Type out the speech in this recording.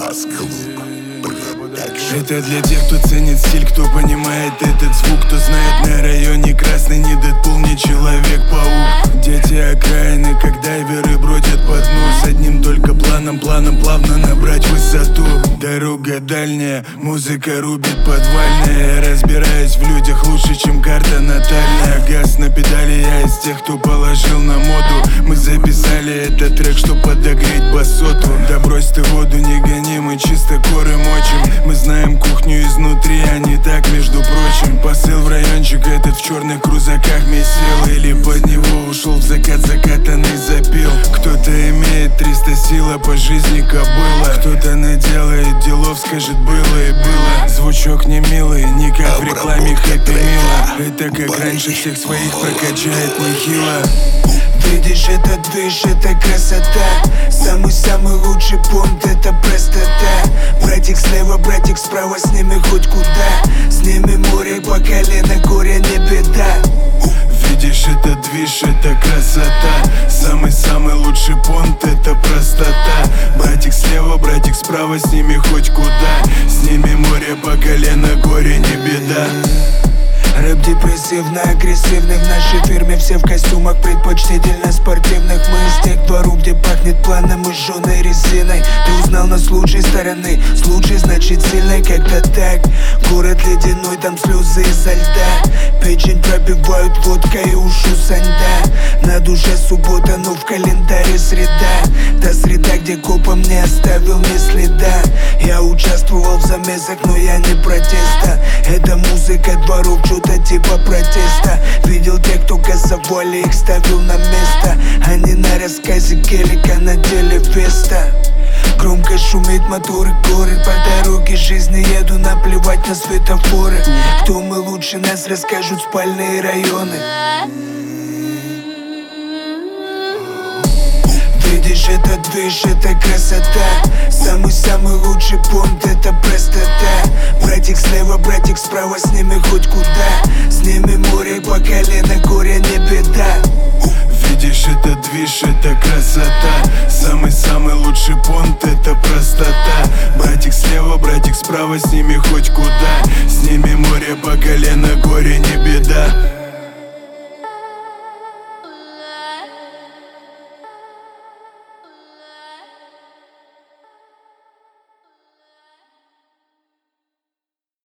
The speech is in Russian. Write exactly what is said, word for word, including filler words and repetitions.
Это для тех, кто ценит стиль, кто понимает этот звук, кто знает на районе красный не Дэдпул, не Человек-паук. Дети окраины, как дайверы бродят по дну, с одним только планом, планом плавно набрать высоту. Дорога дальняя, музыка рубит подвальная. Я разбираюсь в людях лучше, чем карта натальная. Газ на педали, я из тех, кто положил на моду. Мы записали этот трек, чтоб подогреть басоту. Да брось ты воду, не гони, мы чисто коры мочим. Мы знаем кухню изнутри, а не так, между прочим. Посыл в райончик этот в черных крузаках месил, или под него ушел в закат, закатанный запил. Кто-то имеет триста сил, а по жизни кобыла. Кто-то наделает делов, скажет было и было. Звучок не милый, не как в рекламе Хэппи Мила. Это как раньше всех своих прокачает нехило. Видишь, это движ, это красота. Самый-самый лучший понт, это простота. Братик слева, братик справа, с ними хоть куда. С ними море по колено, горе не беда. Видишь, это движ, это красота. Самый-самый лучший понт, это простота. Братик слева, братик справа, с ними хоть куда. С ними море по колено, горе не беда. Рэп депрессивно-агрессивный, в нашей фирме все в костюмах, предпочтительно спортивных. Мы из тех дворов, где пахнет планом и жженой резиной. Ты узнал нас с лучшей стороны, с лучшей, значит сильной, как-то так. Город ледяной, там слезы изо льда. Печень пробивают водкой и ушу саньда. На душе суббота, но в календаре среда. Та среда, где копом не оставил ни следа. Я участвовал в замесах, но я не протеста. Это музыка дворов, что-то типа протеста. Видел тех, кто газовали, их ставил на место. Они на рассказе гелика, на деле Веста. Громко шумит мотор и горы. По дороге жизни еду, наплевать на светофоры. Кто мы лучше нас, расскажут спальные районы. Видишь, это движ, это красота. Самый-самый лучший понт, это простота. Братик слева, братик справа, с ними хоть куда. С ними море по колено, горе не беда. Видишь, это движ, это красота. Самый-самый лучший понт, это простота. Братик слева, братик справа, с ними хоть куда. С ними море по колено, горе не беда.